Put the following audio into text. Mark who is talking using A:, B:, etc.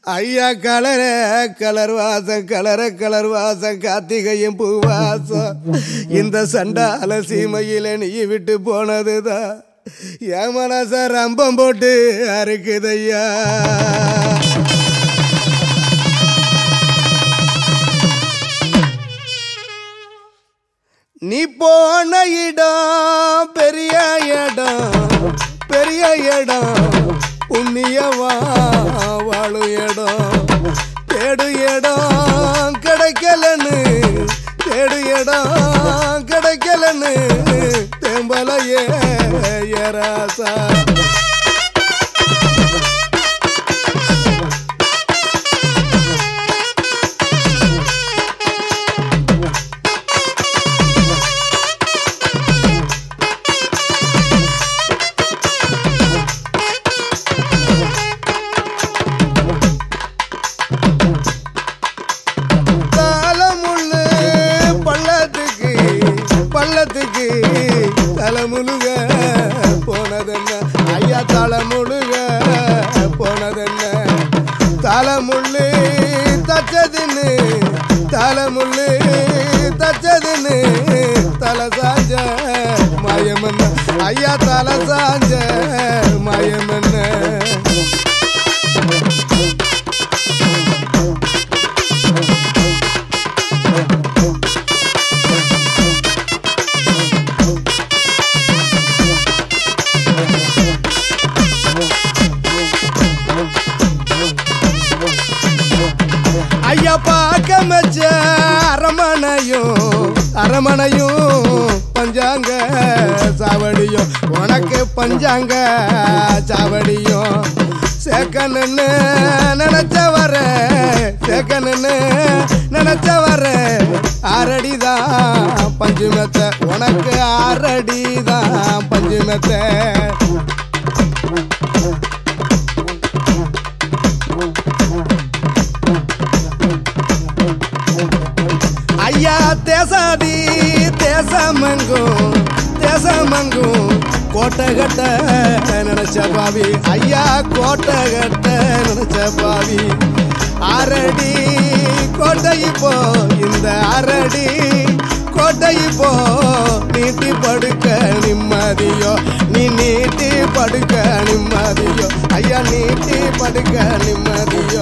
A: ஐயா கலர கலர் வாசம் கலர் வாசம் கார்த்திகையும் பூவாசம் இந்த சண்டால சீமையில நீ விட்டு போனதுதான் என் மனச ரம்பம் போட்டு அறுக்குதையா. நீ போன இடம் பெரிய இடம் புண்ணியவா வாழும் இடம் தேடு இடம் கிடைக்கலன்னு தேம்பலையே ராசா. பள்ளத்துக்கு தலைமுழுக போனதென்ன ஐயா, தலைமுழுக போனதென்ன தலைமுள்ளு தச்சதுன்னு தலை சாஞ்ச மாயமன்ன ஐயா, தலை சாஞ்ச மாயமன்ன. ஐயா பார்க்க மச்ச அரமனையும் பஞ்சாங்க சாவடியும் உனக்கு பஞ்சாங்க சாவடியும் சேக்கன்னு நினைச்ச வர ஆரடிதான் பஞ்சுமெத்த உனக்கு ஆரடிதான் பஞ்சுமெத்த. ஐயா தேசாதி தேசமங்கும் கோட்டை கட்ட நினைச்ச பாவி ஐயா, கோட்டை கட்ட நினைச்ச பாவி. அரடி கோட்டை இப்போ இந்த அரடி கோட்டை இப்போ நீட்டி படுக்க நிம்மதியோ நீட்டி படுக்க நிம்மதியோ ஐயா, நீட்டி படுக்க நிம்மதியோ.